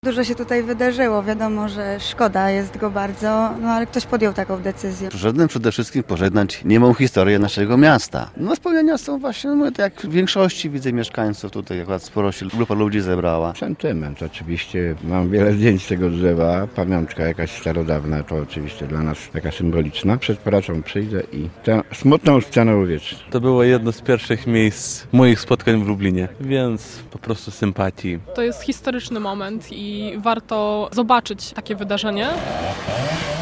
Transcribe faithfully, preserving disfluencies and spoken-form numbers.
Dużo się tutaj wydarzyło, wiadomo, że szkoda jest go bardzo, no ale ktoś podjął taką decyzję. Przyszedłem przede wszystkim pożegnać niemą historię naszego miasta. No wspomnienia są właśnie, no, jak w większości widzę mieszkańców tutaj, akurat sporo się grupa ludzi zebrała. Sentyment oczywiście, mam wiele zdjęć z tego drzewa, pamiątka jakaś starodawna, to oczywiście dla nas taka symboliczna. Przed pracą przyjdę i tę smutną scenę uwiecznię. To było jedno z pierwszych miejsc moich spotkań w Lublinie, więc po prostu sympatii. To jest historyczny moment i warto zobaczyć takie wydarzenie.